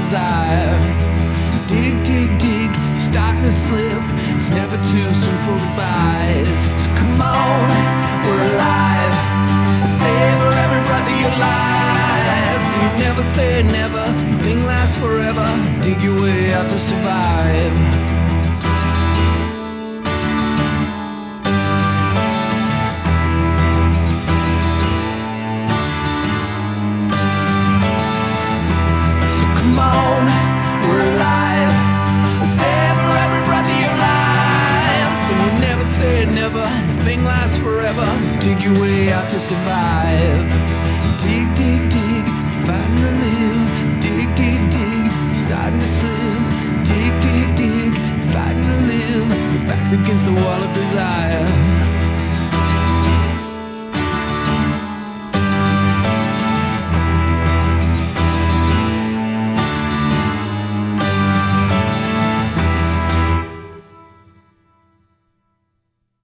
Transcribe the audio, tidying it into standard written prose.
desire. Dig, dig, dig, starting to slip. It's never too soon for goodbyes. So come on, we're alive. Savor every breath of your life. So you never say never, nothing lasts forever. Dig your way out to survive. So come on, we're alive. Savor every breath of your life. So you never say never, nothing lasts forever. Dig your way out to survive. Dig, dig, dig, fighting to live. Dig, dig, dig, starting to slip. Dig, dig, dig, fighting to live. Your back's against the wall of desire.